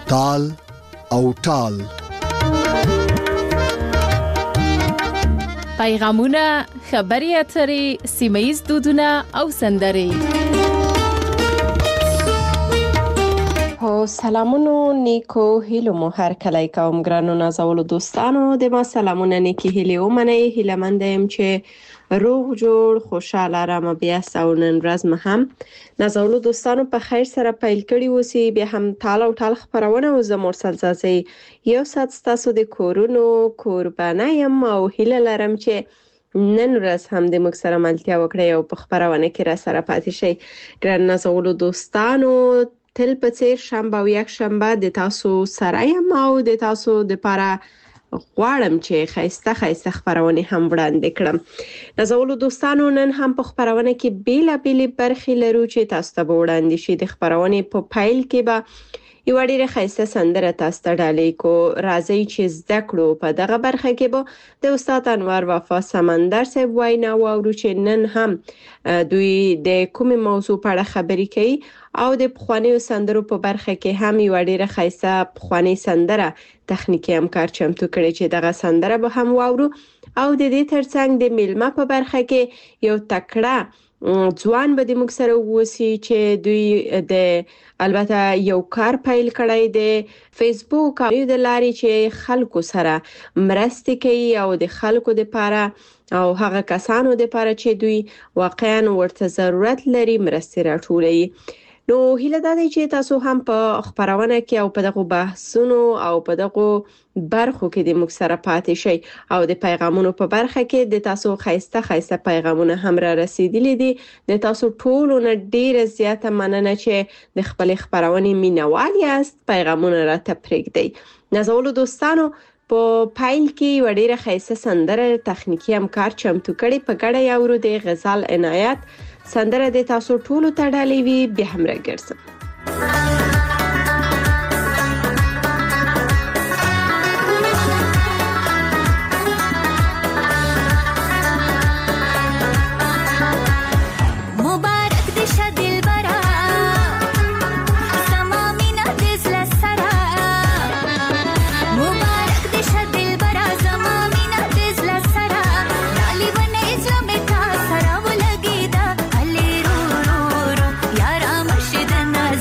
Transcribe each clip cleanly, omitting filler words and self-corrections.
تال او ټال. پیغامونه، خبري اترې، سیمه‌ییز دودونه او سندرې. سلامونو، نیکو هیلو مو هر کله کوم ګرانو نازولو دوستانو د ما سلامونه، نیکی هیلې ومنئ. هیله مند یم چې روغ جوړ خوشاله آرام بیاست او نن ورځ مو هم نازولو دوستانو په خیر سره پیل کړي اوسي. بیا هم تال او ټال خبرونه او زه مرسل زازي یو ساعت ستاسو د کورونو قربانه یم او هیله لرم چې نن ورځ هم د موږ سره ملتیا وکړئ او په خبرونه کې را سره پاتې شئ. ګران نازولو دوستانو، تل په څیر شنبه او یک شنبه د تاسو سره یم او د تاسو د لپاره غواړم چې خیسته خبرونه هم وړاندې کړم. نازولو دوستانو، نن هم په خبرونه کې بیلابېلې برخې لرو چې تاسو ته وړاندې شي. د خبرونه په پایل کې به یو ډیره خیسته سندره تاسو ته ډالۍ کو. راځي چې زده کړو په دغه برخه کې به د استاد انور وفا سمندر صاحب وینا واورو چې نن هم دوی د کومې موضوع په اړه خبرې کوي او د پخوانیو سندرو په برخه کې هم یو ډیره خیسته پخوانی سندره تخنیکی همکار چمتو کړي چې دغه سندره به هم واورو. او د دې ترڅنګ د میلمه په برخه کې یو تکړه ځوان به د موږ سره ووسی چې دوی د البته یو کار پیل کړی د فیسبوک او د لارې چې خلکو سره مرسته کوي او د خلکو لپاره او هغه کسانو لپاره چې دوی واقعا ورته ضرورت لري مرسته راټولوي. نو هیله ده چې تاسو هم په خبرونه کې او په دغه بحثونو او په دغه برخو کې د موږ سره پاتې شئ او د پیغامونو په برخه کې د تاسو خیسته پیغامونه هم را رسیدلي دي. د تاسو ټولو نه ډیره زیاته مننه چې د خپل خبرونه مینوال یاست. پیغامونه را تپریږدئ. نازولو دوستانو، په پایل کې وړيره خیسته سندره تخنیکی همکار چمتو کړي. په ګډه یاورو د غزال عنایت سندره د تاسو ټولو ته ډالۍ وي. به هم راګرځم. Naz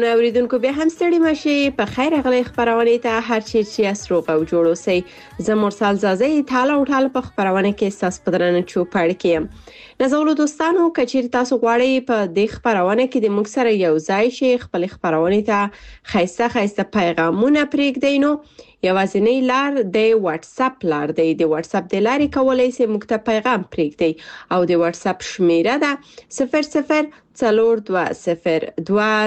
ګران اوریدونکو بیا هم ستړي مشي په خیر غلي خبرونه ته هر چی چې اسرو په جوړو سي زمرسال زازي ټاله او ټاله په خبرونه کې ساس پدرنه چوپړ کې نزولو دوستانو کچیر تاسو غواړئ په دې خبرونه کې د موږ سره یو ځای شي خپل خبرونه ته خیسته پیغامونه پرېږدئ نو یوازینی لار د واتس اپ لار دی د واتس اپ د لارې کولای شئ موږ ته پیغام پرېږدئ او د واتس اپ شمیره ده 00 420221120450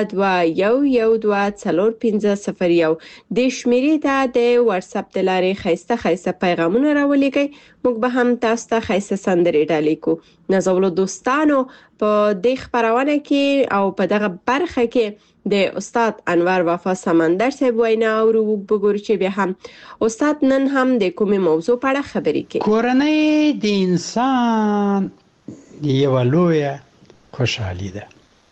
د شمیرې ته د واتس اپ د لارې خیسته پیغامونه راولېږئ موږ به هم تاسو ته خیسته سندرې ډالې کو نازولو دوستانو په دې خبرونه کې او په دغه برخه کې د استاد انور وفا سمندر صاحب وینا او وګورو چې بیا هم استاد نن هم د کومې موضوع په اړه خبرې کوي کورنۍ د انسان یو لویه خوشحالي ده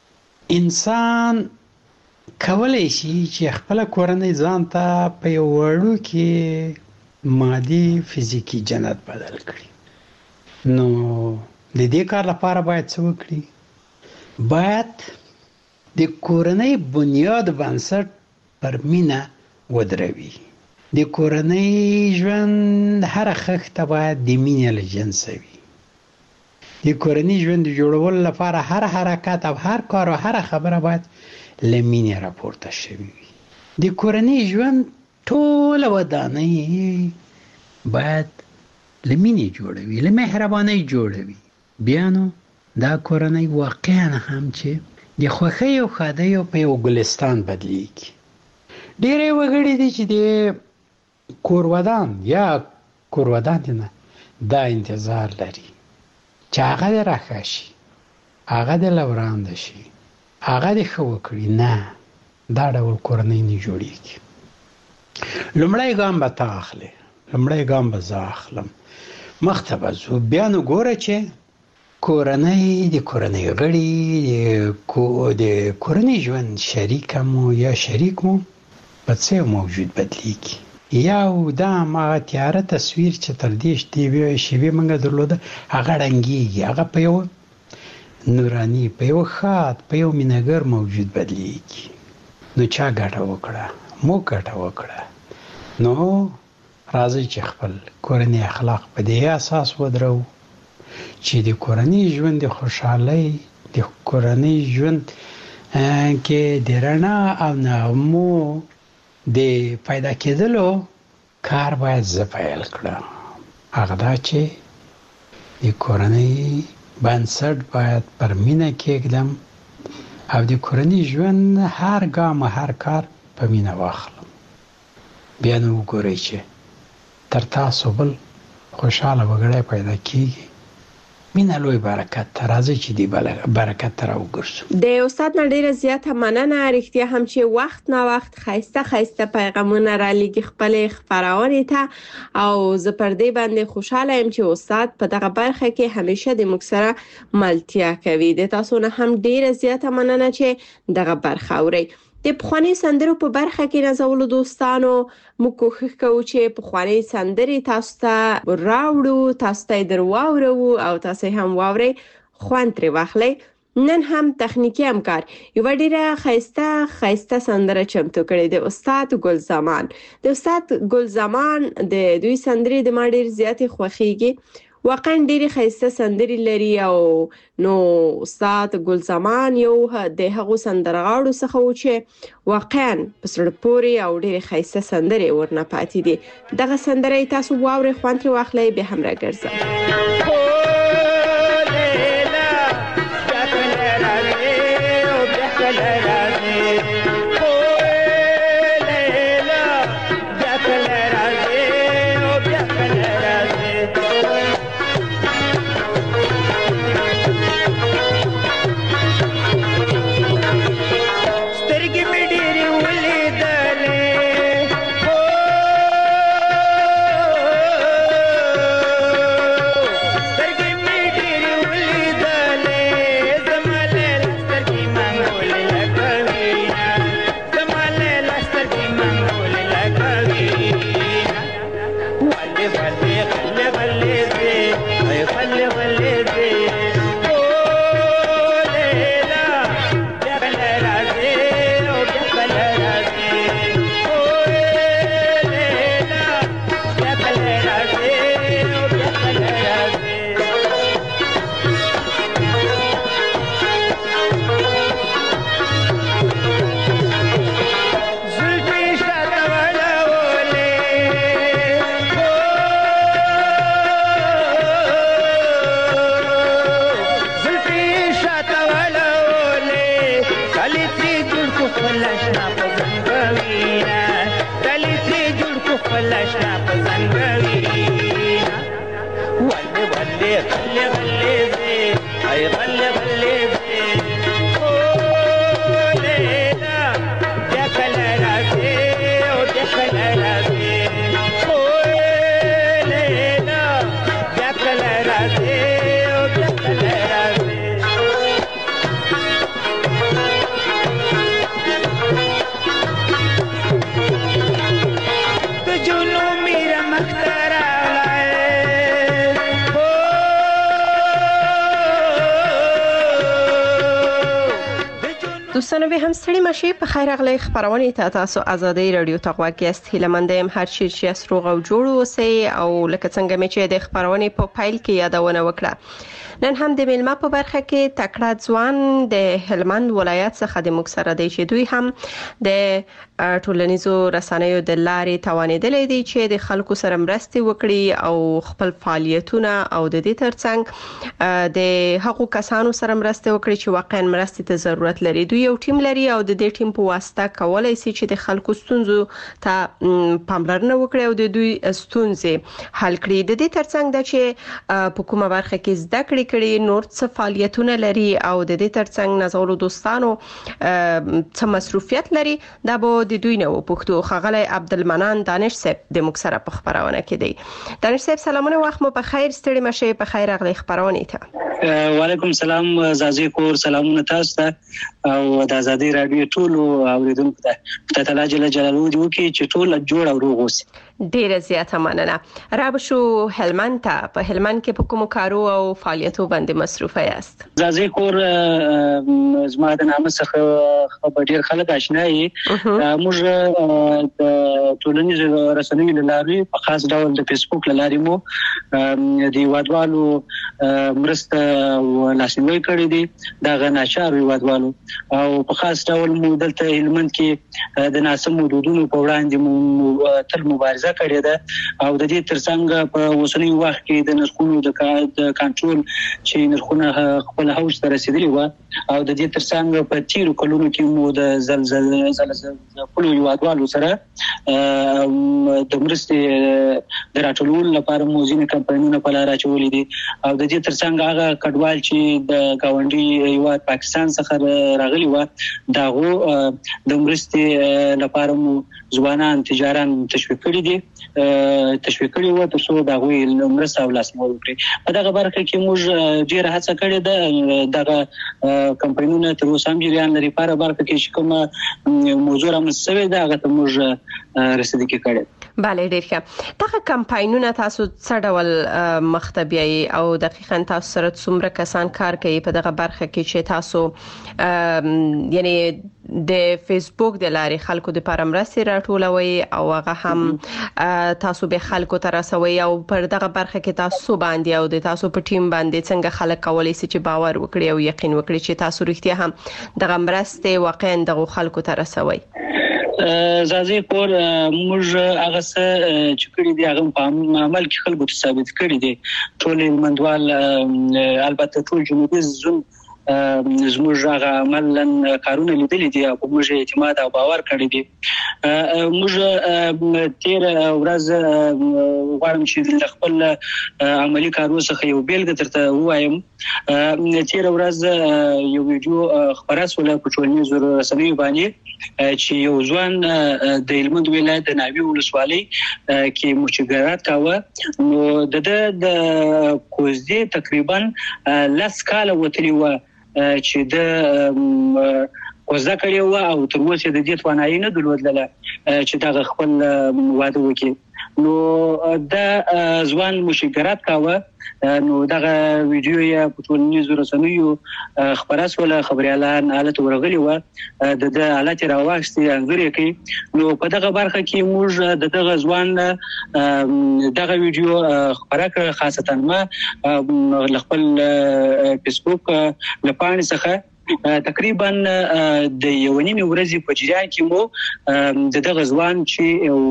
انسان کولای شي چې خپل کورنۍ ځان ته په یو وړو کې مادي فزیکی جنت بدل کړي نو د دې کار لپاره باید څه وکړي باید د کورنۍ بنیاد بنسټ پر مینه ودروي د کورنۍ ژوند هر خښته باید د مینې له جنسه وي د کورنۍ ژوند د جوړولو لپاره هر حرکت او هر کار او هر خبره باید له مینې راپورته شوي وي د کورنۍ ژوند ټوله ودانۍ باید له مینې جوړوي له مهربانۍ جوړوي بیا نو دا کورنۍ واقعا هم چې د خوښۍ او ښادۍ په یو ګلستان بدلیږي ډېری وګړي دي چې د کورودان یا کورودان نه دا انتظار لري چې هغه دې راښه شي هغه دې له وړاندې شي هغه دې ښه وکړي نه دا ډول کورنۍ نه جوړېږي لومړی ګام به ته اخلې لومړی ګام به زه اخلم مخته به ځو بیا نو ګوره چې کورنۍ د کورنۍ غړي د کورنۍ ژوند شریک مو یا شریک مو په څه موجود بدلیږي یو دا هغه تیاره تصویر چې تر دې شیبې موږ درلوده هغه ړنګېږي هغه په یو نوراني په یو ښاد په یو مینهګر موجود بدلیږي نو چا ګټه وکړه موږ ګټه وکړه نو راځئ چې خپل کورنۍ اخلاق په دې اساس ودرو چې د کورنۍ ژوند د خوشحالۍ د کورنۍ ژوند کې د رڼا او نغمو د پیدا کېدلو کار باید زه پیل کړم هغه دا چې د کورنۍ بنسټ باید پر مینه کېږدم او د کورنۍ ژوند هر ګام هر کار په مینه واخلم بیا نو وګورئ چې تر تاسو بل خوشحاله وګړی پیدا کېږي مینه لوی برکت ته راځي چې دی برکت ته راوګرځو د استاد نه ډیره زیاته مننه رښتیا هم چې وخت نه وخت خیسته پیغامونه را لېږي خپل خبرونه ته او زه پر دې باندې خوشاله یم چې استاد په دغه برخه کې همیشه د موږ سره ملتیا کوي د تاسو نه هم ډیره زیاته مننه چې دغه برخه اورئ د پخوانی سندرو په برخه کې نازولو دوستانو موږ کوښښ کوو چې پخوانی سندرې تاسو ته راوړو تاسو ته درواورو او تاسو هم واورئ خوند ترې واخلئ نن هم تخنیکی همکار یو ډیره خیسته سندره چمتو کړې د استاد ګل زمان د استاد ګل زمان د دوی سندرې د ما ډیر زیاتې خوښیږي واقعا ډېری خیسته سندرې لري او نو استاد ګل زمان یو د هغو سندرغاړو څخه و چې واقعا په زړه پورې او ډېرې خیسته سندرې ورنه پاتې دي دغه سندره تاسو واورئ خوند ترې واخلئ بیا هم راګرځم ناشنا پسندوي ولې ولې غلې غلې زه ای غلې غلې زه او لیلا بیا کله راځي او بیا کله راځي او لیلا بیا کله راځي او بیا کله راځي د جنو میرا مختارا دوستانو به هم ستړي مشي په خیر راغلی خبرونه ته تاسو ازادي رادیو ته غواګیست هیلمندم هر چی چې روغ او جوړ اوسئ او لکه څنګه مې چې د خبرونه په فایل کې یادونه وکړه نن هم د میلمه په برخه کې تکړه ځوان د هلمند ولایت څخه د مکسره دی چې دوی هم د ټولنیزو رسنیو د لارې توانیدلې دي چې د خلکو سره مرسته وکړي او خپل فعالیتونه او د دې ترڅنګ د هغو کسانو سره مرسته وکړي چې واقعا مرسته ته ضرورت لري دوی یو ټیم لري او د دې ټیم په واسطه کولای شي چې د خلکو ستونزو ته پاملرنه وکړي او د دوی ستونزې حل کړي د دې ترڅنګ د چې په کومه برخه کې زده کړې کړي نور څه فعالیتونه لري او د دې ترڅنګ نازولو دوستانو څه مصروفیت لري دا به د دوی نه وپوښتو خغلی عبدالمنان دانش صاحب د مکسره په خبرونه کې دی دانش صاحب سلامونه وخت مو په خیر ستړي مشه په خیر راغلی خبرونه ته وعلیکم سلام زازي کور سلامونه تاسو ته او د ازادي رادیو ټول اوریدونکو ته خدای تعالی جل جلاله دې وکړي چې ټول جوړ او روغ اوسي ډیره زیاته مننه را بشو هلمند ته په هلمند کې په کوم کارو او فعالیتو باندې مصروفه یاست زازي کور زما د نامه څخه خبر ډیر خلک آشنا یي موږ د ټولنیزو رسنیو لارې په خاص ډول د فیسبوک لارې مو د وادوالو مرسته لاسنیوي کړی دي دا غناچار وادوالو او په خاص ډول مو دلته هلمند کې د ناسم حدودونو په وړاندې مو تل مبارزه کړې ده او د دې ترڅنګ په اوسنی وخت کې د نرخونو د کنټرول چې نرخونه خپل هوج ته رسیدلي و او د دې ترڅنګ په تیرو کلونو کې مو د زلزلې خپل یوادوالو سره د مرستې د راټولولو لپاره مو ځینې کمپاینونه په لار اچولې دي او د دې ترڅنګ هغه کډوال چې د گاونډي هیواد پاکستان څخه راغلي و داغو د مرستې لپاره مو ځوانان تجاران تشویق کړي دي تشویق کړي و ترڅو داغوی مرسته او لاسنیوي وکړي په دغه برخه کې موږ ډیره هڅه کړې ده دغه کمپاینونه تر اوسه هم جریان لري په برخه کې چې کومه موضوع رامنځته ده هغه ته موږ رسیدګي کړې بله ډیر ښه دغه کمپاینونه تاسو څه ډول مختبیي او دقیقاً تاسو سره څومره کسان کار کوي په دغه برخه کې چې تاسو یعنی د فیسبوک د لارې خلکو د لپاره مرستې راټولوي او هغه هم تاسو به خلکو ته رسوي او پر دغه برخه کې تاسو باندې او د تاسو په ټیم باندې څنګه خلک کولای شي چې باور وکړي او یقین وکړي چې تاسو رښتیا هم دغه مرستې واقعا دغه خلکو ته رسوي زازي کور موږ هغه څه چې کړی دی هغه په عمل کې خلکو ته ثابت کړی دی ټول مندوال البته ټول جنوبي زون زموږ هغه عملاً کارونه لیدلې دي او موږ اعتماد او باور کړی دی موږ تیر ورځ غواړم چې خپل عملی کارونه څخه یو بیلګه درته وایم تیر ورځ یو ویډیو خبره سوله په ټولنیزو رسنیو باندې چې یو ځوان د هلمند ولایت د ناوی ولسوالۍ کې مشګرات کاوه نو د کوزدې تقریبا لاس کاله وتلی و چې د کوزده کړی و او تر اوسه د دې توانایي نه درلودله چې دا خپل واده وکړي نو دا ځوان مشګرات کاوه نو دغه ویډیو یا په ټولنیزو رسنیو خبرات ولا خبريالان حالت ورغلی و د حالت راوښتي انځور کوي نو په دغه برخه کې موږ دغه ځوان دغه ویډیو خبره خاصه ما خپل فیسبوک لپاره څخه تقریبا د یونیمه ورځې په جریان کې مو دغه ځوان چې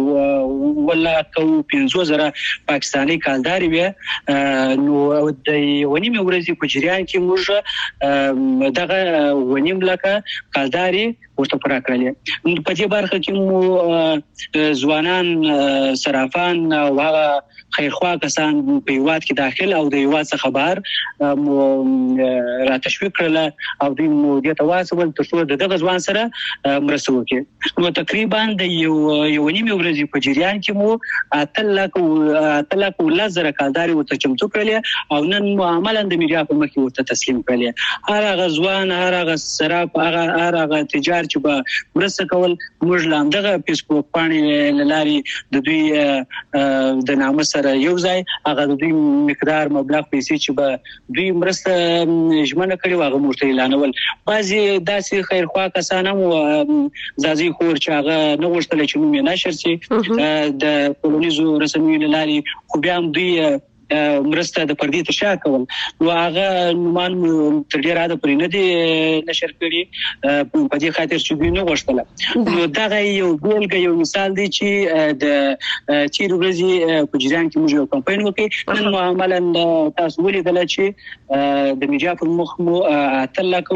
ولا کو 15000 پاکستاني کالداري وي نو د یونیمه ورځې په جریان کې موږ دغه ونیم لکه کالداري ورته پوره کړلې. په دې برخه کې مو ځوانان صرافان او هغه خیرخوا کسان په هیواد کې داخل او د هیواد څخه بهر را تشویق کړل او دوی مو دې ته واسول تر څو دغه ځوان سره مرسته وکړي. نو تقریبا د یو نیمه ورځې په جریان کې مو 8 لک ولزر کالداري ورته چمتو کړلې او نن مو عملاً د میډیا په مخ کې ورته تسلیم کړلې. هر هغه ځوان هر هغه صراف هر هغه تجار چې به مرسته کول موږ لاندغه فیسبوک باندې لاري د دوی د نامه سره یو ځای هغه د دوی مقدار مبلغ پیسې چې به دوی مرسته ژمنه کړې واغه مرته اعلانول. بعضي داسې خیرخوا کسان هم زازي خور چې هغه نه غوښتل چې نوم یې نشر شي د ټولنیزو رسنیو لاري خو بیا هم دوی مرسته د پردي تشا کول نو هغه نومان تر ډیره د پرې نه دي نشر کړي په دې خاطر چې دوی نه غوښتل. نو دا یو بیلګه یو مثال دی چې د چیر ورځي په جریان کې موږ یو کمپاین وکړو. نن معاملې تاسو ولیدل چې د میډیا په مخ مو 8 لک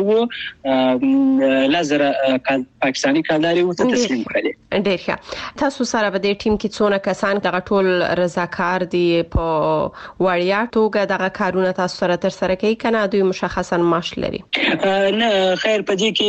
لزر پاکستاني کالداري ورته تسلیم کړل. ډیر ښه. تاسو سره په دې ټیم کې څونه کسان دغه ټول رضاکار دي په وړیا توګه دغه کارونه تاسو سره تر سره کوي کنه دوی مشخصا معاش لري؟ نه خیر په دې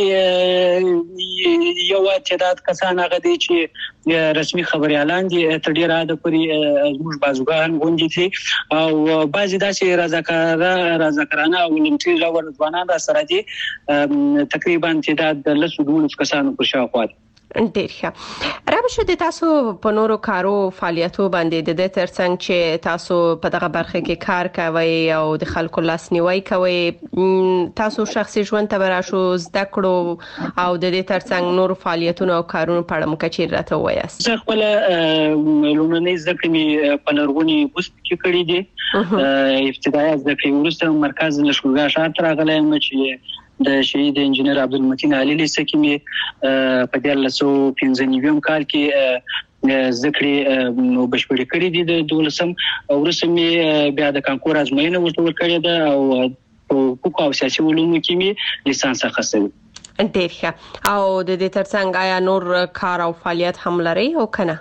کې یو تعداد کسان هغه دي چې رسمي خبريالان دي تر ډیره د پري زموږ بازوګان غونډي دي او بعضی داسې رضاکارانه او ولنټیر ځوانان را سره دي تقریبا تعداد د 12 کسانو پر شاوخوا. ډیر ښه. رابشه د تاسو په نورو کارو فعالیتو باندې د ترڅنګ چې تاسو په دغه برخه کې کار کوي او د خلکو لاسنیوي کوي تاسو شخصي ژوند ته راشو زده کړو او د دې ترڅنګ نورو فعالیتونو او کارونو په اړه مکچیر راته وایاست؟ زه خپل لومړنۍ زده کړې په لرغوني بوست کې کړې دي. ابتدایي زده کړې وروسته مرکز لشکرګاه ښار ته راغلم چې د شهید انجنیر عبدالمتین علي لیسه کې مې په 1995 کال کې ذکر نو بشپړې کړې دي د 12 ورسره مې بیا د کانکور ازموینه ورکړې ده او په حقوق او سیاسي علومو کې مې لیسانس اخیستی. ډیر ښه. او د دې ترڅنګ آیا نور کار او فعالیت هم لري او کنه؟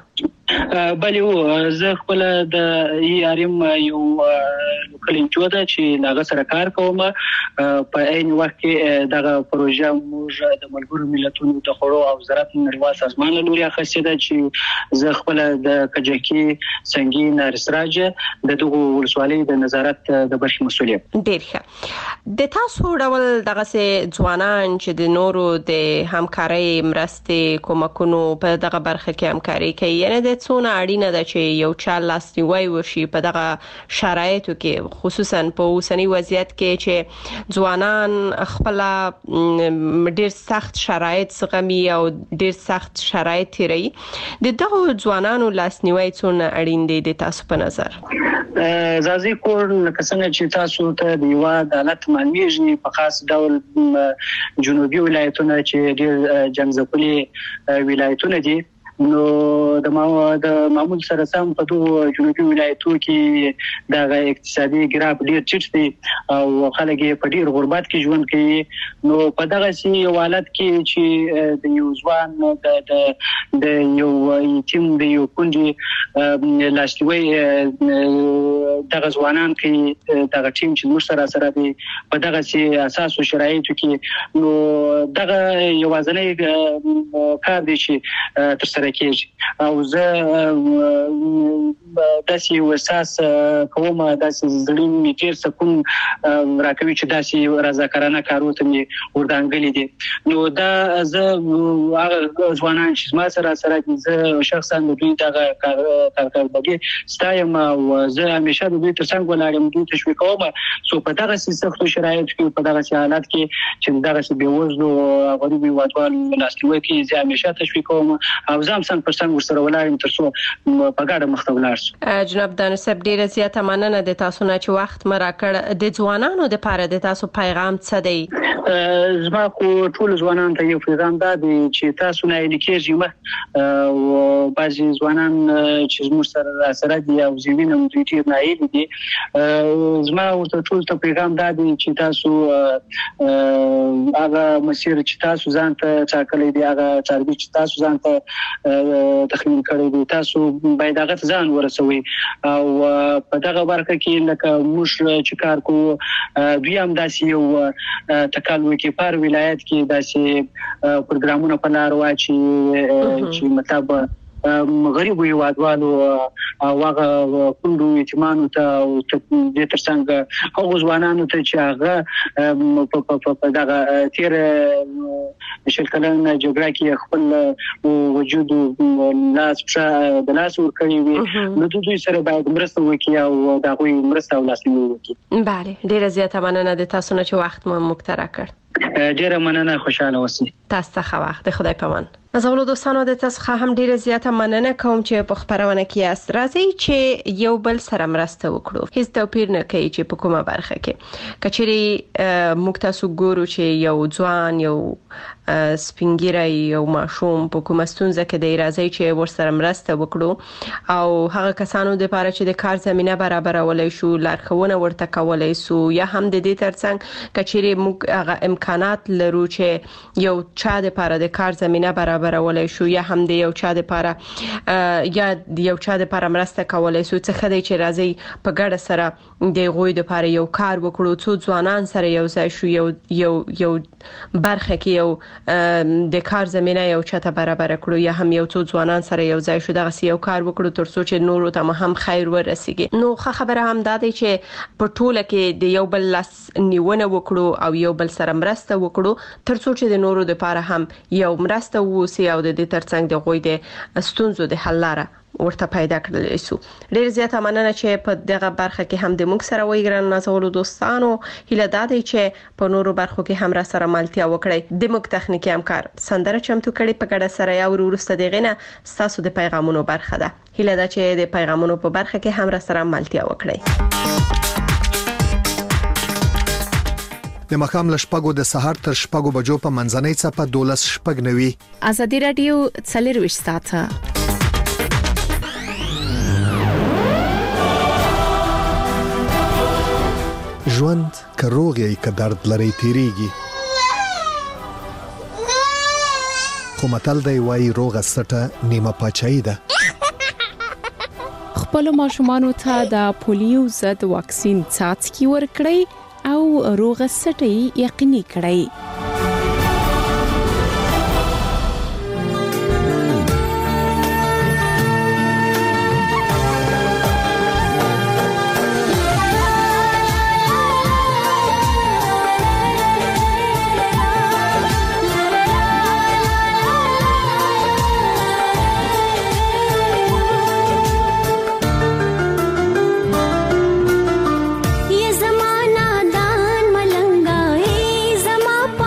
بله زه خپل د اریم یو کلینچو ده چې هغه سره کار کوم. په عین وخت کې دغه پروژه موږ د ملګرو ملتونو د خړو او زراعت نړیوال سازمان له لوري اخیستې ده چې زه خپل د کجکی سنگین نارسراج د دغه ولسوالۍ د نظارت د برخې مسؤل یم. ډیر ښه. د تاسو ډول دغه ځوانان چې د نورو د همکارۍ مرستې کومکونو په دغه برخه کې همکاري کوي یعنی د څونه اړینه ده چې یو چا لاسنیوي وشي په دغه شرایطو کې خصوصا په اوسنی وضعیت کې چې ځوانان خپل ډیر سخت شرایط زغمي او ډیر سخت شرایط تیري د دغه ځوانانو لاسنیوي څونه اړین دي د تاسو په نظر؟ زازي کور لکه څنګه چې تاسو ته د یو عدالت معلومیږي په خاص ډول جنوبي ولایتونه چې ډیر جنګ ولایتونه دي نو د معمول سره سم په دوه جنوبي ولایتو کې د اقتصادي ګراف ډیر ټیټ دی او خلک په ډیر غربت کې ژوند کوي. نو په دغه سي حالت کې چې د یو ځوان د یو ټیم د یو کونډي لاسنیوي دغه ځوانان کې دغه ټیم چې موږ سره دی په دغه سي اساسو شرایطو کې نو دغه یوازنۍ کار دی چې تر کېږي او زه داسې وساس کوم داسې زړین میټر سکون راکوي چې داسې رضاکارانه کارونه مې وردانګلې دي. نو دا زه هغه ځوانان چې ما سره زه شخصا د دوی دغه کارکړدګي ستایم او زه همیشه د دوی ترڅنګ ولاړم دوی تشویق کوم. سو په دغه سختو شرایطو کې په دغه حالت کې چې دغه بېوزلو غریب هیوادوالو لاسنیوي کې زه همیشه تشویق کوم او ځم څنګه ورسره ولاړم تر څو په ګډه مخ ته ولاړ شو. جناب دانشب ډیره زیاته مننه د تاسو نه چې وخت مرا کړ. د ځوانانو د لپاره د تاسو پیغام څه دی؟ زما خو ټول ځوانان ته یو پیغام دی چې تاسو نه لیکيږي او بعضي ځوانان چې موږ سره دي او زمينه موږ ډیر نه دي. زما ورته ټول ته پیغام دی چې تاسو هغه مسیر چې تاسو ځان ته ټاکلې دي، هغه تربیت چې تاسو ځان ته تخمین کړی دي، تاسو باید هغه ځان ورسوي او په دغه برخه کې لکه موږ چې کار کوو دوی هم داسې یو تکالو کې پر ولایت کې داسې پروګرامونه په لار واچي چې مطلب غریب هیوادوالو او هغه کندو یتیمانو ته او د ترڅنګ هغه ځوانانو ته چې هغه په دغه تیر شل کلن جګړه کې خپل وجود د لاس ورکړي وي، نو دوی سره باید مرسته وکړي او دا غوي مرسته ولاسنی وکړي. بله، ډیره زیاته مننه د تاسو نه چې وخت مو مقترح کړ. ډیره مننه، خوشاله اوسئ. تاسو ته وخت د خدای پامان. نازولو دوستانو د تاسو هم ډیره زیاته مننه کوم چې په خبرونه کې است. راځي چې یو بل سره مرسته وکړو. هیڅ توپیر نه کوي چې په کومه برخه کې. کچېری موږ تاسو ګورو چې یو ځوان، یو سپینګیری، یو ماشوم په کومه ستونزه کې دی، راځي چې ورسره مرسته وکړو او هغه کسانو لپاره چې د کار زمينه برابرولای شو، لارښوونه ورته کولای شو، یا هم د دې ترڅنګ کچېری موږ هغه امکانات لرو چې یو چا لپاره د کار زمينه برابرولای شو، یا هم د یو چا لپاره مرسته کولای شو. څه خدای چې راځي په ګډه سره د غوي لپاره یو کار وکړو، څو ځوانان سره یو ځای شو، یو برخه کې یو د کار زمينه یو چاته برابر کړو، یا هم یو څو ځوانان سره یو ځای شو دغه یو کار وکړو ترڅو چې نورو ته هم خیر ورسیږي. نو خبره هم دا دی چې په ټوله کې د یو بل لاس نیونه وکړو او یو بل سره مرسته وکړو ترڅو چې د نورو لپاره هم یو مرسته ووسی او د دې ترڅنګ د غوي د ستونزو د حل لاره ورته پیدا کړل شو. ډیر زیاته مننه چې په دغه برخه کې هم د موږ سره وای ګران نازولو دوستانو. هیله ده چې په نورو برخو کې هم را سره ملتیا وکړي. د موږ تخنیکی همکار سندره چمتو کړي په ګډه سره یا ورسته دغه تاسو د پیغامونو برخه ده. هیله ده چې د پیغامونو په برخه کې هم را سره ملتیا وکړي. د مخام لشپګو د سحر تر شپګو بجو په منځنۍ صفه 12:09 ازادي رادیو 24 ساعته. ژوند کروغي ک درد لري تیریږي، خو متل دی وای روغه سټه نیمه پاچای ده. خپل ماشومان ته د پولیو ضد واکسین څاڅکي ورکړئ او روغه سټي یقیني کړئ. ये जमाना दान मलंगा, ये जमा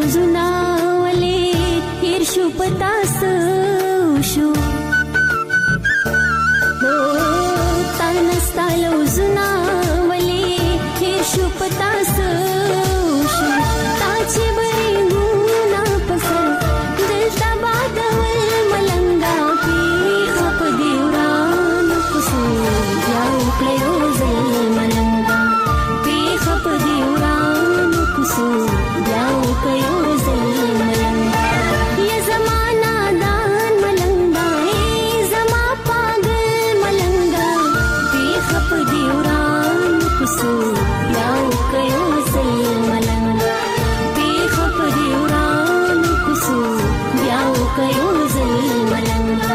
لوزنا ولې هیر شو پتا شو تانستا لوزنا ولې هیر شو پتا شو تا چې بریګونا پسر دلتا بادول ملنګا پی خپ دیوران پسو یاو کړو زل ملنګا پی خپ دیوران پسو یاو کړو زل ملنګا یہ زمانہ دان ملنګا ای زما پاگل ملنګا پی خپ دیوران پسو یاو کړو زل ملنګا پی خپ دیوران پسو یاو کړو زل ملنګا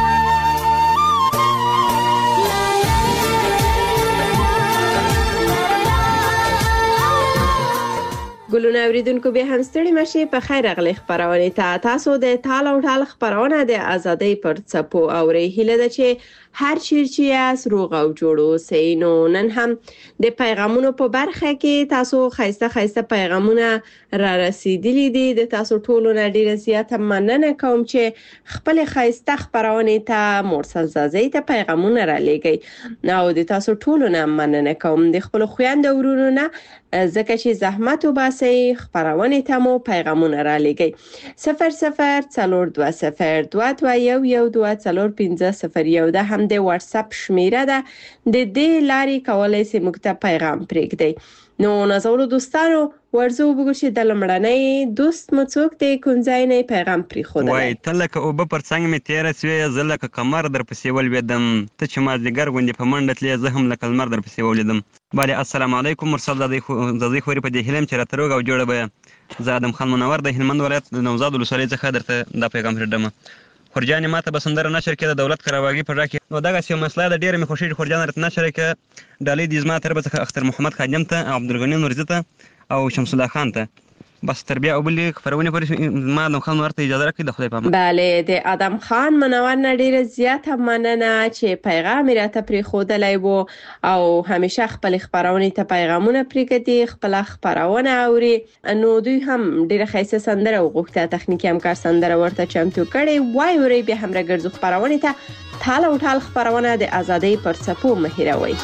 ګلونه اوریدونکو به هم ستړي مشي په خیر اغلی خبرونه تاسو د تال او ټال خبرونه د ازادۍ پر څپو اوري هله ده چې هر چیرچی از روغ او جوړو سینو نن هم د پیغامونو په برخه کې تاسو خایسته پیغامونه را رسیدلی دي د تاسو ټولو نه ډیره زیاته مننه کوم چې خپل خایسته خبرونه ته مرسل زازي ته پیغامونه را لګي نو د تاسو ټولو نه مننه کوم د خپل خويند ورونو نه زکه چې زحمت وباسي خبرونه ته مو پیغامونه را لګي 00 22 د هم د واتس اپ شمیره ده د دې لاري کولای سي موږ ته پیغام پرېږدي نو نازولو دوستانو ورزو وګورئ چې د لمړنۍ دوست مڅوک د کونځای نه پیغام پرېښودل وای تلکه او په څنګه می تیر سوی زلکه کمر در پسې ولویدم ته چې ما زګر غوندې په منډه تلې زه هم لکه لمر در پسې ولیدم بله السلام علیکم مرسل زادی خوري په دې هلم چې راته روغ او جوړه به زه ادم خان منور د هلمند ولایت د نوزاد ولسوالۍ څخه درته دا پیغام پرېږدم خورجان ماته بسندره نشر کې د دولت کراواګي پر راکې نو دغه څه مسله د ډیره می خوشی خورجان رات نشر کې ډالې د زما تر بڅخه اختر محمد خادم ته عبدالغنی نورزی ته او شمس الله خان ته بس تربیه او بل خبرونه پرې ما د خان ورته اجازه راکړي د خدای په امان بله د ادم خان منور نه ډیره زیاته مننه چې پیغام راته پرېښودلی وو او همیشه خپل خبرونه ته پیغامونه پرېږدي خپل خبرونه اوري نو دوی هم ډیره ښایسته سندره وغوښته تخنیکي همکار سندره ورته چمتو کړې وای وري به هم راګرځو خبرونه ته ټال او ټال خبرونه د ازادۍ پر څپو مه هېروئ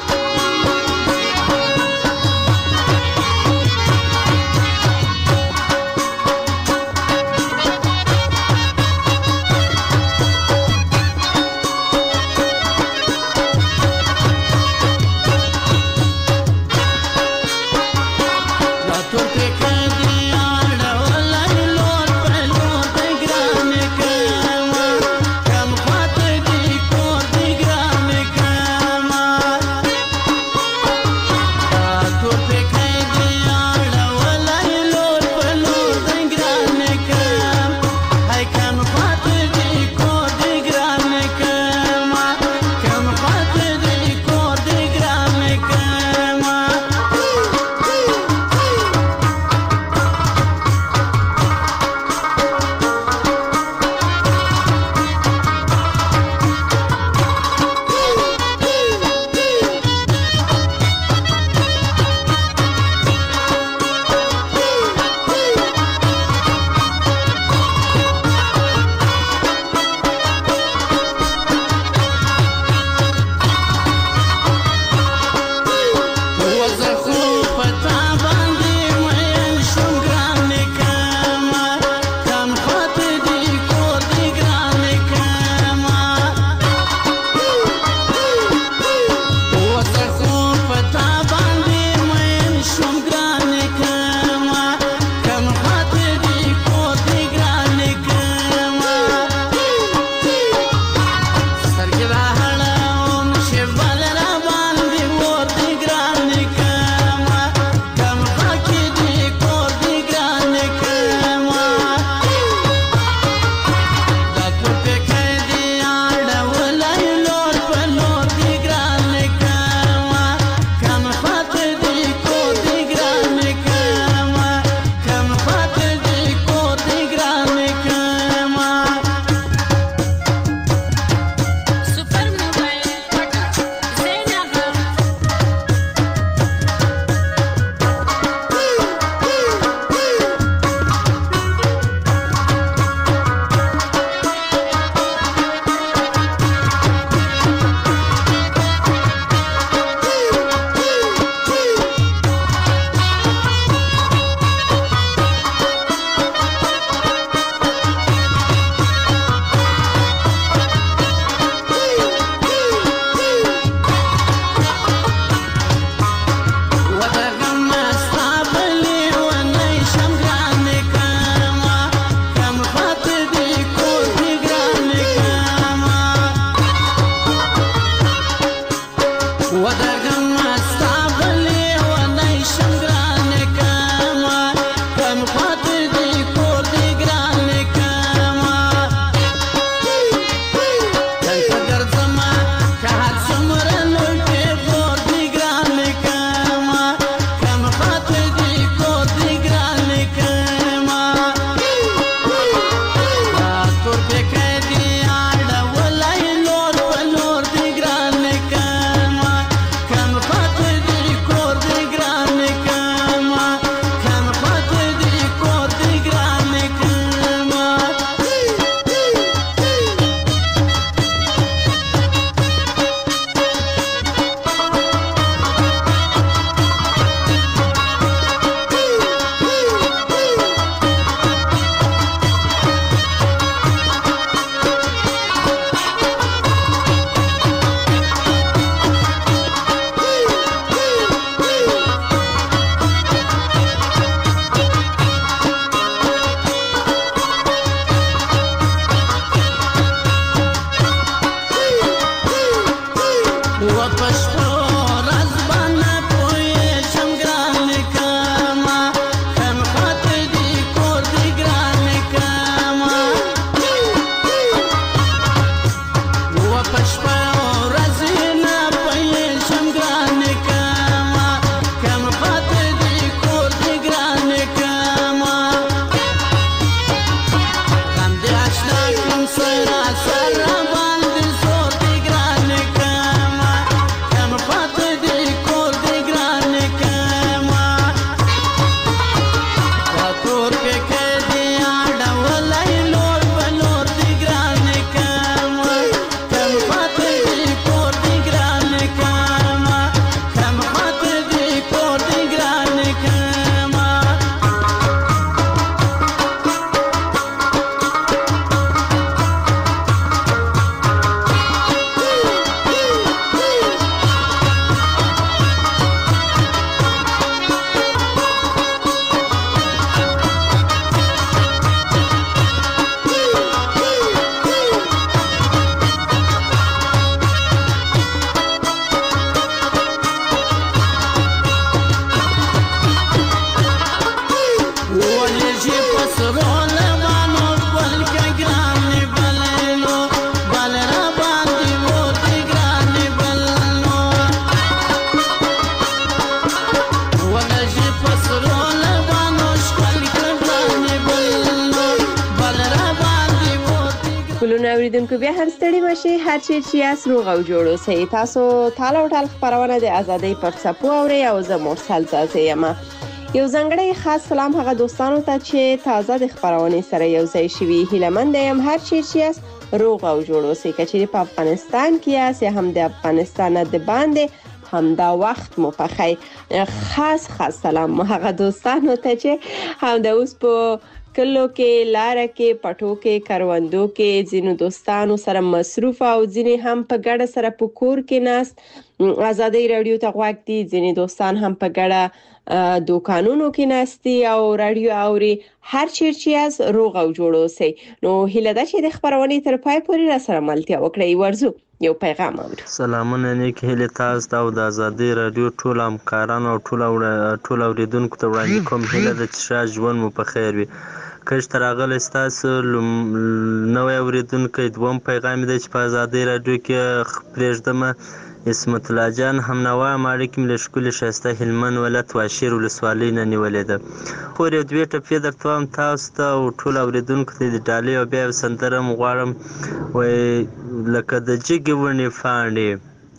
اوریدونکو بیا هم ستړي مشي هر چی چې یاست روغ او جوړ اوسئ. تاسو تال او ټال خبرونه د ازادۍ پر څپو اورئ او زه مرسل تازه یم. یو ځانګړی خاص سلام هغه دوستانو ته چې تازه د خبرونې سره یو ځای شوي. هیلهمند یم هر چی چې یاست روغ او جوړ اوسئ. که چیرې په افغانستان کې یاست یا هم د افغانستان د باندې همدا وخت مو پخی. خاص سلام هغه دوستانو ته چې هم د اوس په کلو کې لاره کې پټو کې کروندو کې ځینو دوستانو سره مصروف او ځینې هم په ګډه سره په کور کې ناست ازادۍ رادیو ته غوږ دي. ځینې دوستان هم په ګډه دوکانونو کې ناستي او رادیو اوري. هر چیرې از روغ او جوړ اوسئ. نو هیله ده چې د خبرونې تر پای پورې را سره ملتیا وکړئ. ورزو یو پیغام اورو. سلامونه نیک هیله تاسو ته او د ازادۍ رادیو ټول همکارانو او ټول اوریدونکو ته وړاندې کوم. هیله ده چې ښه ژوند مو په خیر وي. کښته راغلی ستاسو نوی اوریدونکی دوم پیغام دی چې په ازادۍ رادیو کې پرېږدمه. اسمت الله جان همنوا ماړیکې مې له ښکلي ښایسته هلمند ولایت واشیر ولسوالۍ نه نیولې ده. خور یو دوې ټپې درته وایم تاسو ته او ټولو اوریدونکو ته د ډالۍ او بیا یو سندره م غواړم. وایي لکه د جګې ونې پاڼې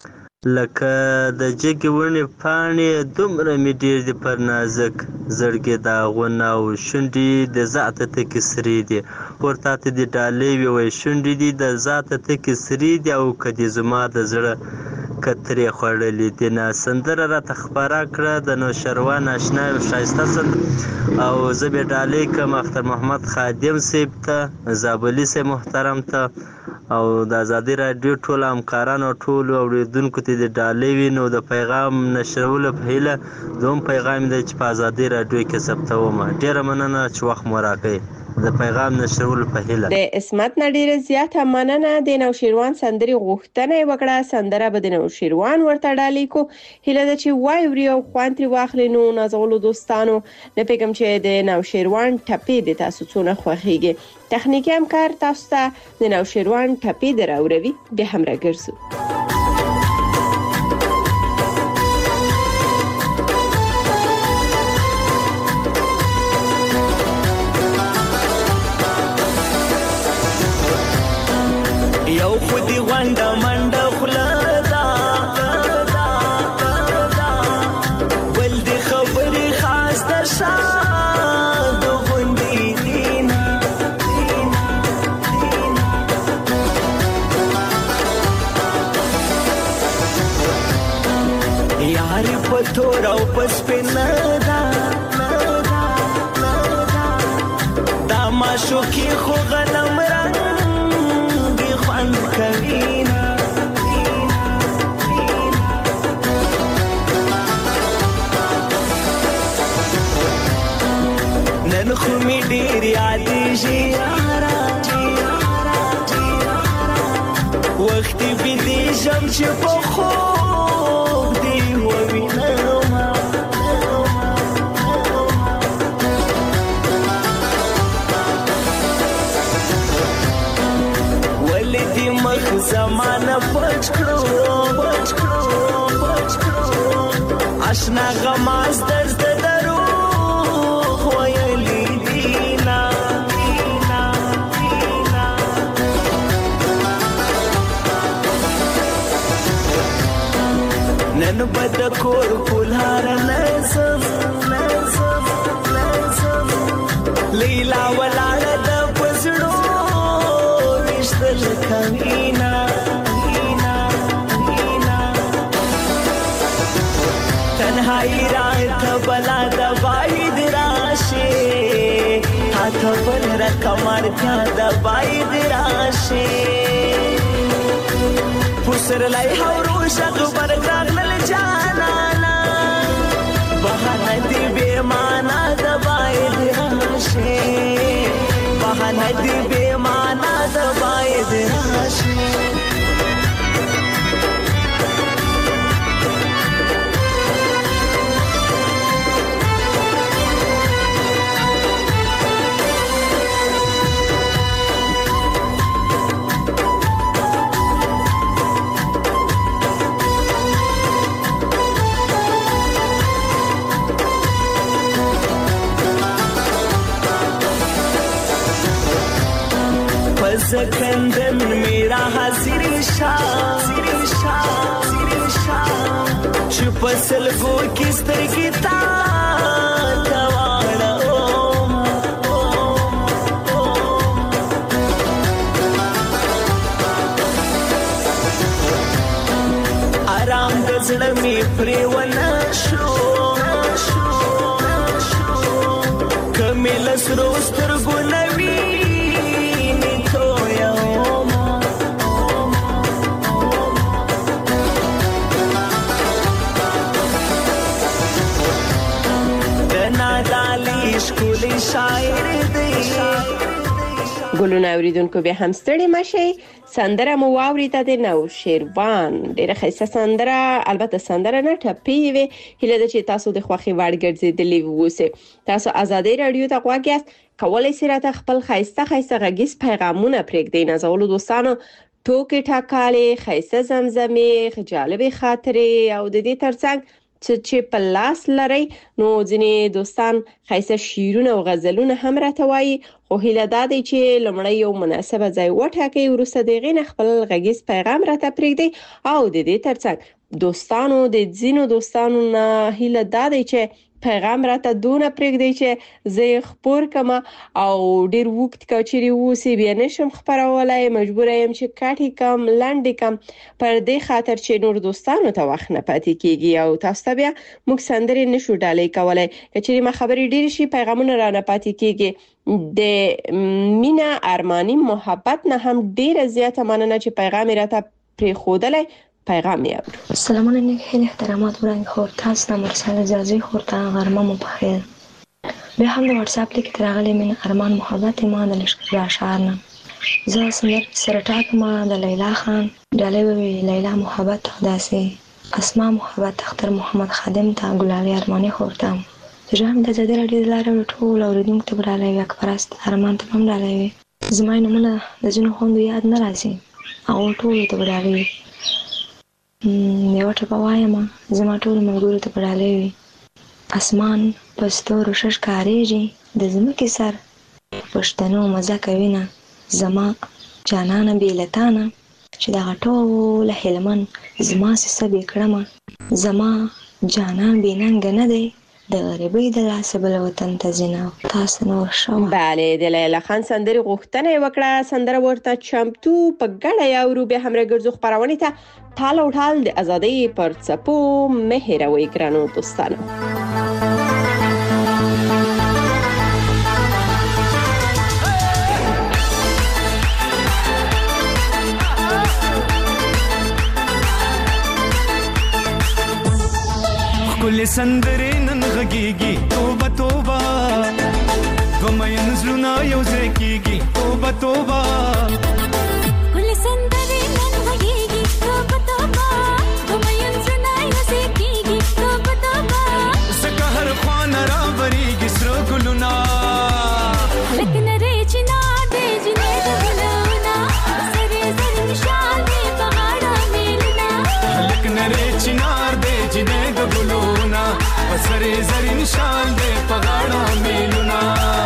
دومره مې ډېر دي پر نازک زړګي داغونه او شونډې د ذاته تکې سرې دي. پورته ته د ډالۍ وي وایي شونډې دي د ذاته تکې سرې دي او که دې زما د زړه کترې خوړلې دي. نه سندره راته خپاره کړه د نوشروان اشنا یو ښایسته او زه بې ډالۍ کړم اختر محمد خادم صاحب ته زابلي صاحب محترم ته او د ازادۍ راډیو ټولو همکارانو او ټولو اوریدونکو ته د ډالۍ وي. نو د پیغام نشرولو په هیله دوم پیغام دی چې په ازادۍ راډیو کې ثبتومه. ډېره مننه چې وخت مو راکړئ. د پیغام نشرولو په هیله د اسمت نه ډیره زیاته مننه. د نوشیروان سندري غوښتنه وکړه. سندره به د نوشیروان ورته ډالۍ کو. هیله ده چې وایوري او خوان تری واخلي. نو نازولو دوستانو نه پیغام چې د نوشیروان ټپې د تاسو څونه خوښیږي. تخنیکی همکار تاسو ته د نوشیروان ټپې دراوروي. به هم راګرځو. یو خودی غونډه منډه خوله ده بل د خبرې خاص ده شه د غونډې دینه یارې په تور او په سپینه ده دا معشوقي خو غنم رنګ کوینا نن خو می ډیر یادې شي وخت به دې شم چې په خوب دې ووینم ولدي مخ زمانه پچ کړو آشنا غماز درد درو خویلی دینا نن بد کور کولار نسم لیلا ولاړه د پسړو وشتل کوینا تنهایی رات بلا د باید راشه هات بل را کمر ته د باید راشه پسر لای هورو شغ برګراغ نل جانانا بهانه دی به معنا د باید راشه بهانه دی به معنا د باید راشه سکندن میرا حاضر شاه چې پسلګو کې سترګې تا تواړه آرام د زړه می پریونه شو کمل سرو سترګو نوي ګلونه اوریدونکو به هم ستړي مشي سندره مو واوریده د نو شیروان ډیره ښایسته سندره البته سندره نه ټپي وي هله د چې تاسو د خوخي وړ ګرځیدلی ووسه تاسو ازادي رادیو ته غواګیاست کولای شئ راته خپل ښایسته غږیز پیغامونه پرېږدئ نازولو دوستانو ټوکې ټاکالې ښایسته زمزمې جالبې خاطرې او د دې ترڅنګ چې په لاس لري نو ځینې دوستان ښایسته شعرونه او غزلونه هم راته وایي خو هیله دا دی چې لومړی یو مناسبه ځای وټاکئ وروسته دغه نه خپل غږیز پیغام راته پرېږدئ او د دې ترڅنګ دوستانو د ځینو دوستانو نه هیله دا دی چې پیغام راته دونه پرېږدئ چې زه خبر کما او ډیر وخت کچري وسی بیا نشم خبرولای مجبور یم چې کاټی کم لاندې کم پر دې خاطر چې نور دوستانو ته وخت نه پاتې کیږي او تاسو بیا موږ سندري نشو ډالۍ کولای کچري ما خبري ډیر شي پیغامونه را نه پاتې کیږي د مینا ارمانی محبت نه هم ډیر زیاته مننه چې پیغام راته پرې خودلای پیغام یاد سلامونه نیک خیلی احترامات ورنگ خورد تاسو مرسل جازی خورد غرمه مو بخیر به هم د واتس اپ لیک ترغلی من ارمان محبت ما د لشکر اشعارنا زه سره ټاک ما د لیلا خان ډالې وی لیلا محبت داسې اسماء محبت اختر محمد خادم ته ګلالي ارمانی خورتم جام د زړه لري لاره ټول اوریدونکو ته برالې اکبر است ارمان ته هم ډالې زما نمونه د جنو خوند یاد نه راځي او ټول ته برالې یو ټپه وایم زما ټول ملګرو ته پړالې وي اسمان پستو روشش کاریږي د زمکې سر پښتنو مزه کوي نه زما جانانه بیلتانه چې دا ټول هلمن زما سبې کړم زما جانان بیننګ نه دی د غریبۍ د لاس بل وطن ته زینا تاسو نور شو bale د لیلا خان سندري غوښتنه وکړه سندره ورته چمتو په ګډه یو به هم راګرځو خبرونه ته ټال او ټال د ازادۍ پر څپو مهروي ګرانو دوستانو کل سندره نن غږیږي توبه توبه غمین زلونا یو ځای کیږي توبه توبه کل سندره نن غږیږي توبه توبه غمین زلونا یو ځای کیږي توبه توبه زکه هر خوان را وریږي سر ګلونا لکه نری چنا دې جنې د ګلونا سره زر نشان دې بغاړه میلنا لکه نری چنا دې جنې د ګلونا سره زر نشان دې بغاړه میلنا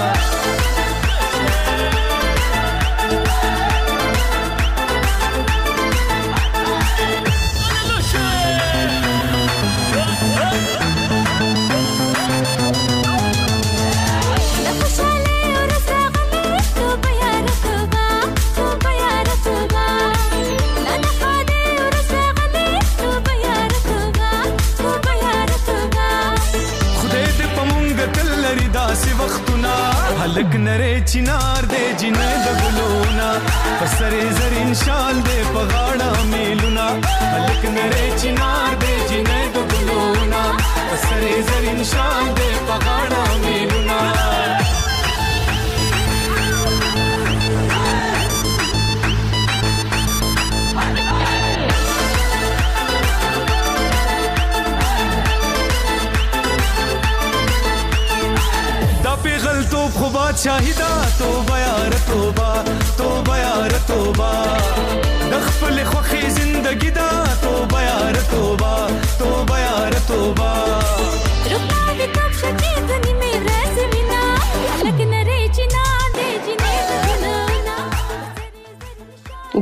هلک نری چنار دې جنې د ګلونا پسرې زرین شال دې پغاړه میلونا هلک نری چنار دې جنې د ګلونا پسرې زرین شال دې پغاړه میلونا تو خوبا شاهدا توبه یار توبه توبه یار توبه د خپل خوخي زندگی دا توبه یار توبه توبه یار توبه رکا دې کب شکی دني مې راز مینا لکه نری چنا دې جنې د ګلونا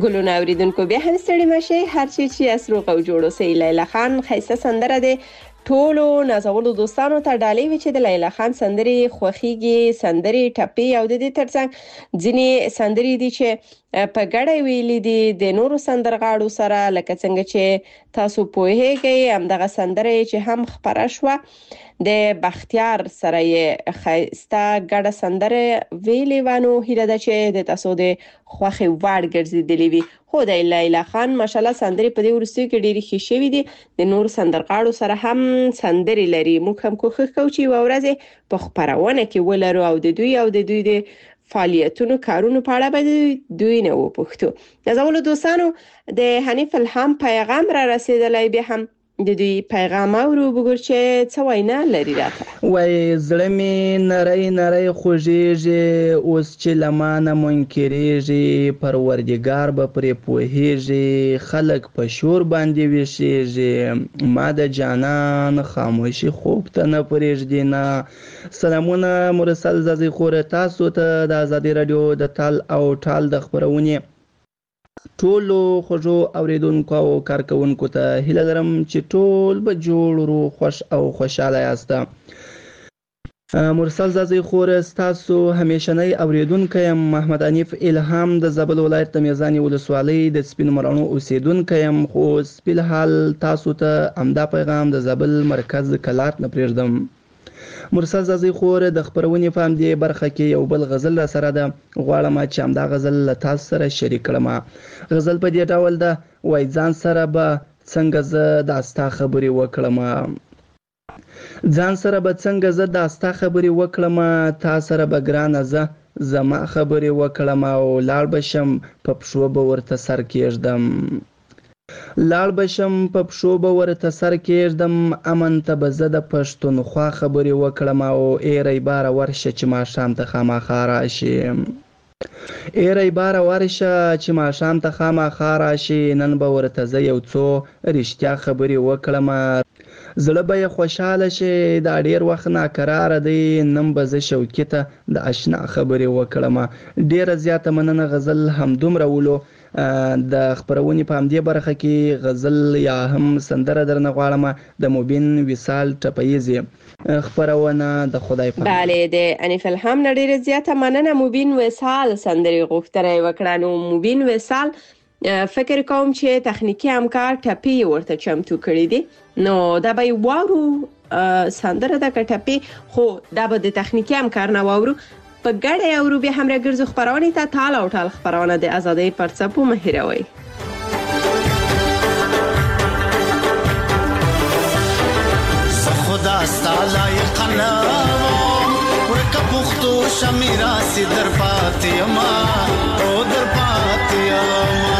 ګلونه اوریدونکو بیا هم ستړي مشئ، هر چی چې اسروغ او جوړ اوسئ. لیلا خان ښایسته سندره ده. ټولو نازولو دوستانو ته ډالۍ وي چې د لیلا خان سندرې خوښیږي، سندرې ټپې او د دې ترڅنګ ځینې سندرې دي چې په ګډه ویلي دي د نورو سندرغاړو سره، لکه څنګه چې تاسو پوهیږئ همدغه سندره چې هم خپره شوه د بختیار سره یې ښایسته ګډه سندره ویلې وه. نو هیله ده چې د تاسو د خوښې وړ ګرځېدلې وي. خو د لیلا خان ماشاءالله سندرې په دې وروستیو کې ډېرې ښې شوي دي. د نورو سندرغاړو سره هم سندرې لري. موږ هم کوښښ کوو چې یوه ورځ په خپرونه کې ولرو او د دوی د فعالیتونو کارونو په اړه به دوی نه وپوښتو. نازولو دوستانو د حنیف الهام پیغام را رسیدلی، بیا هم د دوی پیغام اورو بګور چې څه وینا لري راته. وای زړه مې نری نری خوږیږي، اوس چې لمانه منکریږي، پروردګار به پرې پوهیږي، خلک په شور باندې ویشیږي، ما د جانان خاموشي خوب ته نه پرېږدي نه. سلامونه مرسل زازي خور، تاسو ته د ازادي رادیو د تال او ټال د خبرونې ټولو خوږو اوریدونکو او کارکونکو ته هیله لرم چې ټول به جوړ روغ خوش او خوشاله یاست. مرسل زازي خور ستاسو همیشنی اوریدونکی یم. محمد حنیف الهام د زابل ولایت د میزانې ولسوالۍ د سپینو مړانو اوسیدونکی یم، خو سپیل حال تاسو ته همدا پیغام د زابل مرکز کلات نه پرېږدم. مرسل زازي خور د خبرونې په همدې برخه کې یو بل غزل را سره ده، غواړم چې همدا غزل له تاسو سره شریک کړم. غزل په دې ډول ده: وای ځان سره به څنګه زه دا ستا خبرې وکړم، ځان سره به څنګه زه دا ستا خبرې وکړم، تا سره به ګرانه زه زما خبرې وکړم، او لاړ به شم په پښو به ورته سر کېږدم، لاړ بشم په پښو به ورته سر کېږدم، امن ته به زه د پښتونخوا خبرې وکړم، او ایری باره ورشه چې ماښام ته خامخا راشي، ایری باره ورشه چې ماښام ته خامخا راشي، نن به ورته زه یو څو رښتیا خبرې وکړم، زړه به یې خوشحاله شي، دا ډېر وخت ناکراره دی، نن به زه شوکي ته د اشنا خبرې وکړم. ډېره زیاته مننه. غزل همدومره ولو. د خبرونې په همدې برخه کې غزل یا هم سندره درنه غواړم د مبین وصال ټپیزې خبرونه د خدای په بله د حنیف الهام نه ډېره زیاته مننه. مبین وصال سندرې غوښتنه یې وکړه. نو مبین وصال فکر کوم چې تخنیکی همکار ټپې ورته چمتو کړي دي، نو دا به واورو سندره ده که ټپې، خو دا به د تخنیکی همکار نه واورو، په ګډه اورو. بیا هم راګرځو خبرونې ته. تال او ټال خبرونه د ازادۍ پر څپو مه هېروئ. زه خدا ستا لایق نه وم، ورکه پښتو شمیرا سي در پاتې یما او در پاتې یما.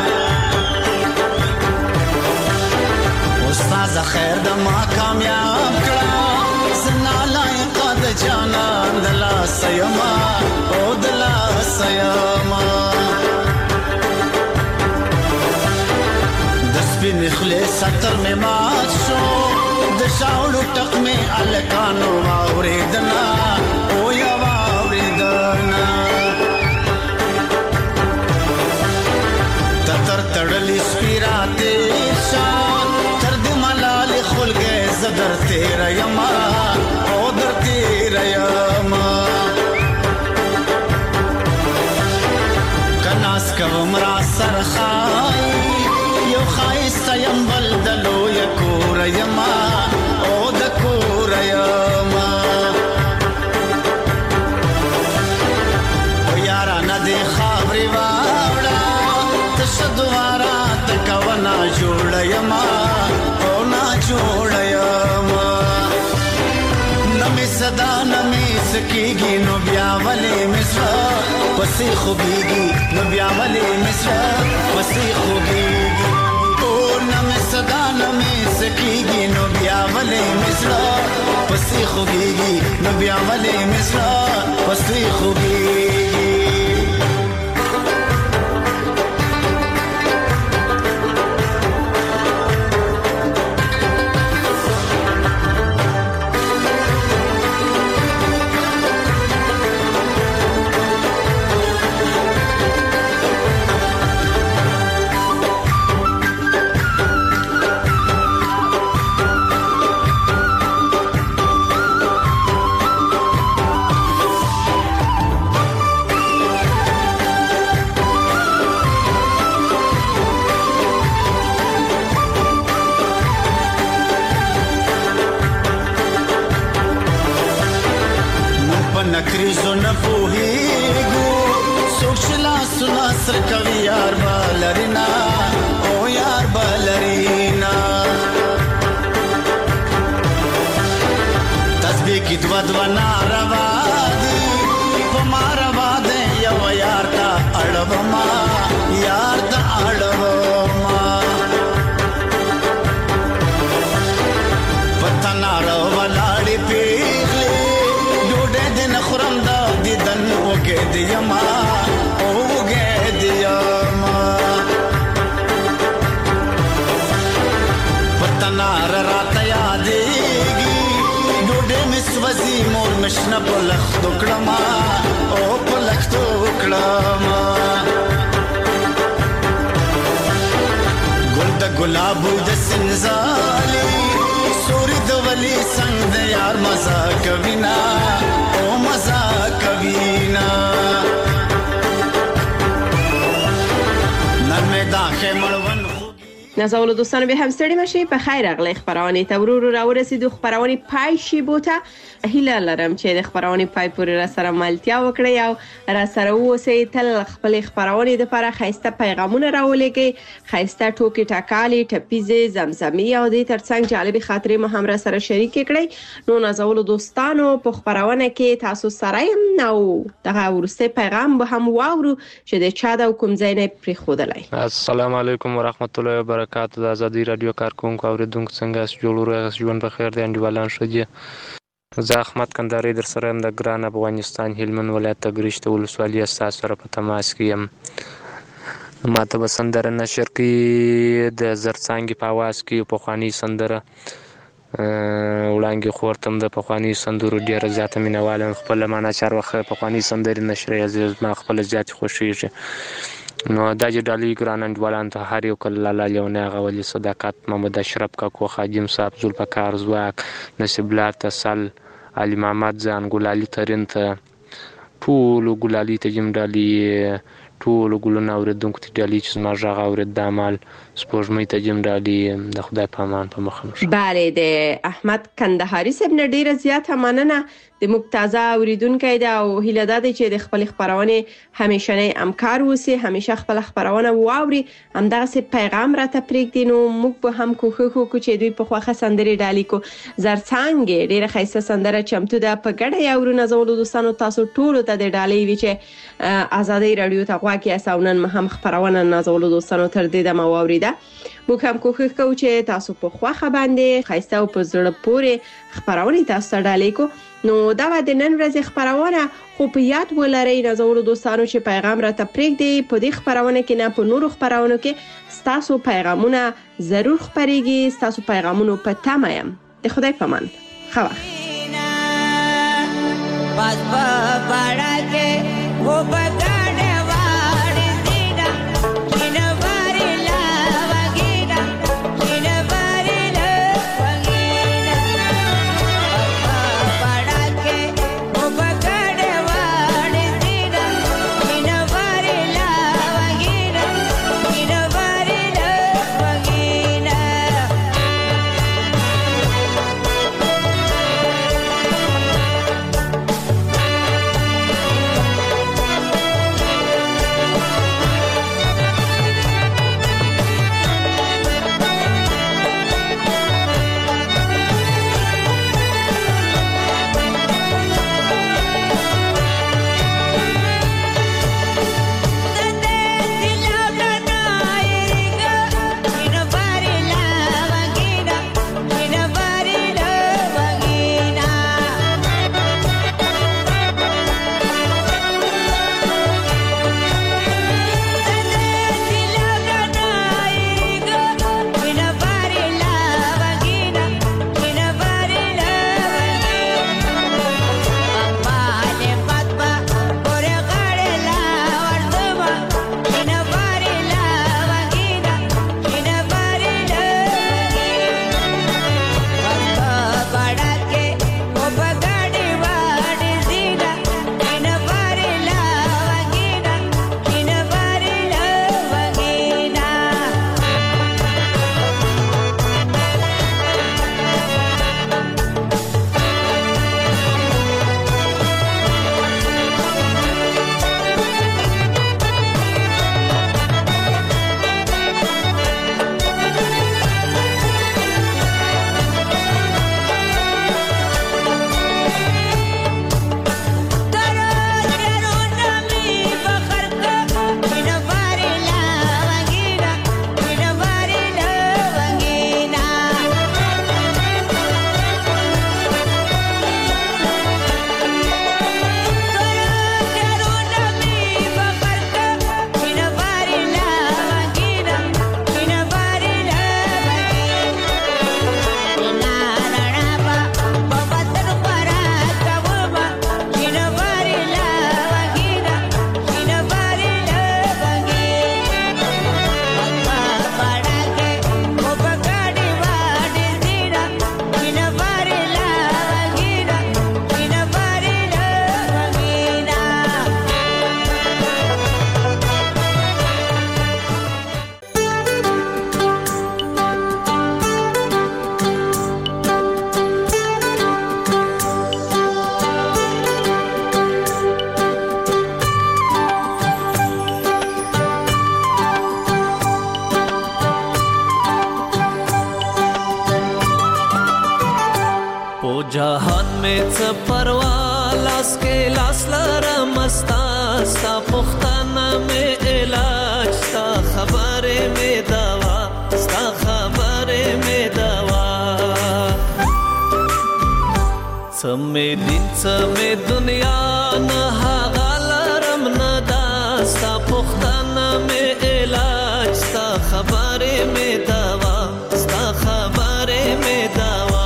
استاد خیر د ما کامیاب کړه، زنا لایق د جانان د لاس یما او د لاس یما. د سپین خلې ستر مې مات شو، د شاوړو ټک مې الکانو واورېدنا او یا واورېدنا. تتر تړلې سپیرا تیر شان تر دې ملالې خلګې زدر تیر یما او در تیر یما. کناس کوم را سرخای یو خایسته یم بل د لویه کور یما او د کور یما. او یارانه دې خاورې واوړه، تشه دواره تکونه جوړه یما او نا جوړه یما. نمی صدا نمی سکیږي نو بیا ولې مصر پسې خوږیږي، نو بیا ولې مصر پسې خوږیږي. او نمی صدا نمی سکیږي نو بیا ولې مصر پسې خوږیږي، نو بیا ولې مصر پسې خوږیږي. نکریزو نپوهیگو سوکشلا سنا سرکوی یار بالرینا او یار بالرینا تسبیح کی دو ناروا دی پما روا دے یو یار تا اڑوما یار تا اڑوما پتنا رو ولاڑی پیغلی ڈوڑے دن خورم دا دیدن اوگے دیما اوگے دیما پتنا رات یادیگی ڈوڑے مسوزی مور مشنا پلخ دکڑما او پلخ دکڑما گل دا گلابو دا سنزالی سوری دا ولی سنگ دا یار مزا کبینا او مزا کبینا نرمه داخه مړون نازولو دوستانو به هم ستړي مشي په خیر اغلی خبرونه ته ورو راورسېدو خبرونه پای شي بوته هیله لرم چې د خبرونه پای پورې را سره ملتیا وکړي او را سره اوسئ تل خپل خبرونه د لپاره خاصه پیغامونه راولېږئ خاصه ټوکې ټکالې ټپیزې زمزمې او د ترڅنګ جالب خاطرې مو هم را سره شریک کړئ نو نازولو دوستانو په خبرونه کې تاسو سره یم نو دغه ورسته پیغام به هم واورو چې د چا د کوم ځای نه پریښودلی السلام علیکم ورحمت الله وبرکاتہ د ازادي رادیو کارکونکو اوریدونکو څنګه جوړورو ژوند په خیر دی انډیوالان ښه دي زه احمد کندهاري در سره یم د ګران افغانستان هلمند ولایت تګریشته ولسوالۍ ستاسو سره په تماس کې یم ماته به سندره نشر کړي د زرڅانګې په اواز کې پخوانۍ سندره وړانګې خور ته هم د پخوانیو سندرو ډېره زیاته مینهوال یم خپله ما ناچار وخت پخوانۍ سندرې نشرې زما خپله زیاتې خوښېږي نو دا چې ډالۍ ګران انډیوالانو ته هر یو کله لالا لیونی هغه ولي صداقت محمد اشرف کاکو خادم صاحب ذوالفقار ځواک نصیب الله تسل علي محمد ځان ګلالي ترین ته ټولو ګلالي ته یم ډالۍ ټولو ګلونه اورېدونکو ته ډالۍ چې زما غږ اورېد د عمل سپوږمۍ ته یم ډالۍ د خدای په امان په مخه مو بله د احمد کندهاري صاحب نه ډېره زیاته مننه د موږ تازه اوریدونکی ده او هیله ده چې د خپل خبرونه همیشنی همکار اوسي همیشه خپل خبرونه واوري همدغسې پیغام راته پرېږدي نو موږ به هم کوښښ وکړو چې دوی په خوښه سندرې ډالۍ کو زرڅانګې ډېره ښایسته سندره چمتو ده په ګډه یې اورو نازولو دوستانو تاسو ټولو ته د ډالۍ وي چې ازادي رادیو ته غواړئ کې او نن هم خبرونه نازولو دوستانو تر دې دمه واوریده موږ هم کوښښ کوو چې تاسو په خوښه باندې ښایسته او په زړه پورې خبرونه تاسو ته ډالۍ کو نو دا د نن ورځې خبرونه خو په یاد ولرئ نازولو دوستانو چې پیغام راته پرېږدئ په دې خبرونه کې نه په نورو خبرونو کې ستاسو پیغامونه ضرور خپرېږي ستاسو پیغامونو په تمه یم د خدای په امان ښه وخت څه پروا لاس کې لاس لرم ستا ستا پوښتنه مې علاج ستا خبرې مې دوا ستا خبرې مې دوا څه مې دین څه مې دنیا نه هغه لرم نه دا ستا پوښتنه مې علاج ستا خبرې مې دوا ستا خبرې مې دوا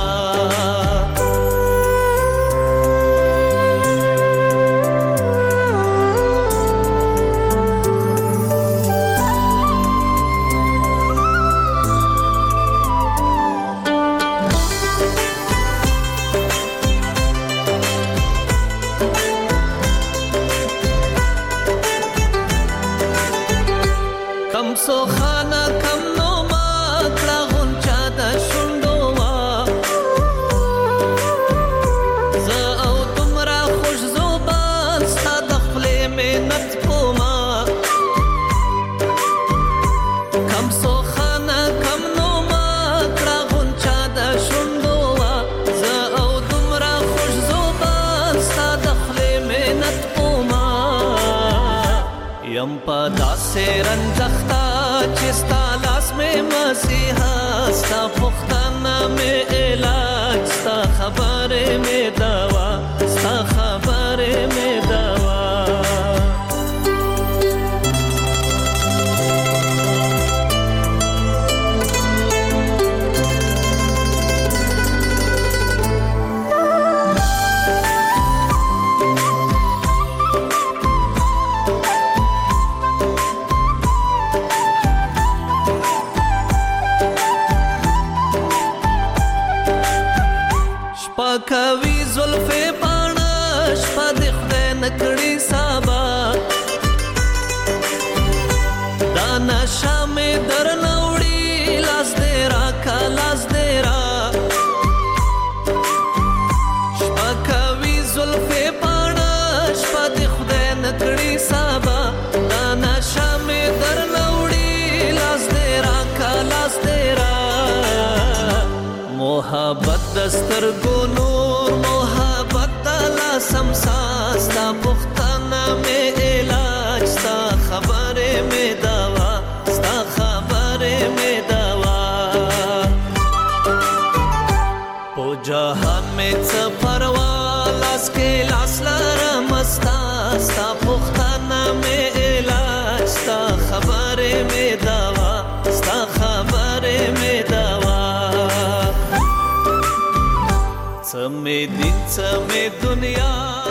سو خانه کم نو ما کړه غونچا د شونډو وا زه او تمرا خوش زوبان ستا د خپلې محنت کوما کم سو خانه کم نو ما کړه غونچا د شونډو وا زه او تمرا خوش زوبان ستا د خپلې محنت کوما یم په داسې رنځختا چې ستا لاس مې مسیحا ستا پوښتنه مې علاج ستا خبرې مې دوا ستا خبرې مې دوا کوي زلفې پاڼه شپه د خدای نکړي سابا دا نشه مې در نوړي لاس دې راکا لاس دې را شپه کوي زلفې پاڼه شپه د خدای نکړي سابا دا نشه مې در نوړي لاس دې راکا لاس دې را محبت دستر کو نور محبت دلا سمسا ستا پختانه میں علاج ستا خبریں میں دوا ستا خبریں میں دوا پو جہان میں څه پروا لاس کے لاس لرم ستا ستا پختانه میں علاج ستا خبریں میں دوا ستا خبریں میں دوا څه مې دین څه مې دنیا